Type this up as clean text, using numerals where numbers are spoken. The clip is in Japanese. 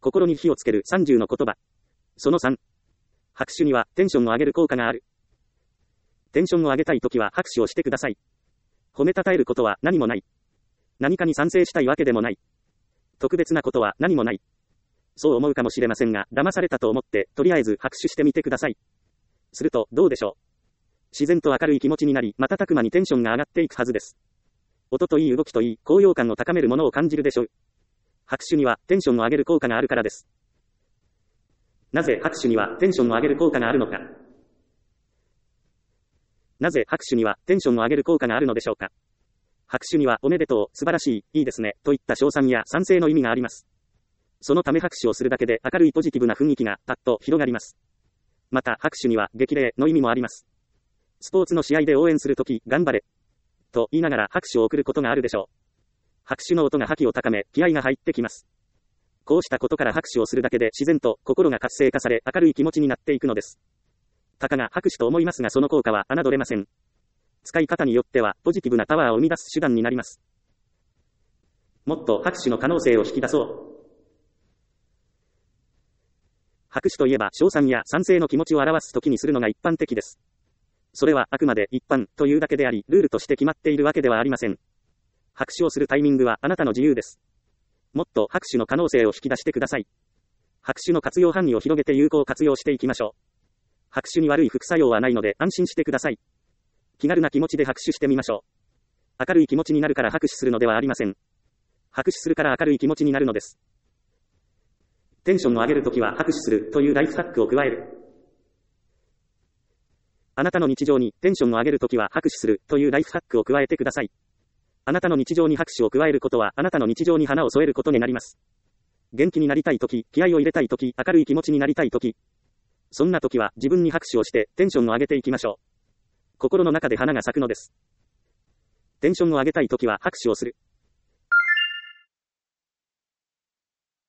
心に火をつける30の言葉。その3。拍手にはテンションを上げる効果がある。テンションを上げたいときは拍手をしてください。褒めたたえることは何もない。何かに賛成したいわけでもない。特別なことは何もない。そう思うかもしれませんが、騙されたと思って、とりあえず拍手してみてください。すると、どうでしょう。自然と明るい気持ちになり、瞬く間にテンションが上がっていくはずです。音といい動きといい、高揚感を高めるものを感じるでしょう。拍手にはテンションを上げる効果があるからです。なぜ拍手にはテンションを上げる効果があるのか。なぜ拍手にはテンションを上げる効果があるのでしょうか。拍手にはおめでとう、素晴らしい、いいですね、といった称賛や賛成の意味があります。そのため拍手をするだけで明るいポジティブな雰囲気がパッと広がります。また拍手には激励の意味もあります。スポーツの試合で応援するとき、頑張れと言いながら拍手を送ることがあるでしょう。拍手の音が覇気を高め、気合が入ってきます。こうしたことから拍手をするだけで自然と心が活性化され明るい気持ちになっていくのです。たかが拍手と思いますがその効果は侮れません。使い方によってはポジティブなパワーを生み出す手段になります。もっと拍手の可能性を引き出そう。拍手といえば称賛や賛成の気持ちを表すときにするのが一般的です。それはあくまで一般というだけであり、ルールとして決まっているわけではありません。拍手をするタイミングはあなたの自由です。もっと拍手の可能性を引き出してください。拍手の活用範囲を広げて有効活用していきましょう。拍手に悪い副作用はないので安心してください。気軽な気持ちで拍手してみましょう。明るい気持ちになるから拍手するのではありません。拍手するから明るい気持ちになるのです。テンションを上げるときは拍手するというライフハックを加える。あなたの日常にテンションを上げるときは拍手するというライフハックを加えてください。あなたの日常に拍手を加えることはあなたの日常に花を添えることになります。元気になりたいとき、気合を入れたいとき、明るい気持ちになりたいとき、そんなときは自分に拍手をしてテンションを上げていきましょう。心の中で花が咲くのです。テンションを上げたいときは拍手をする。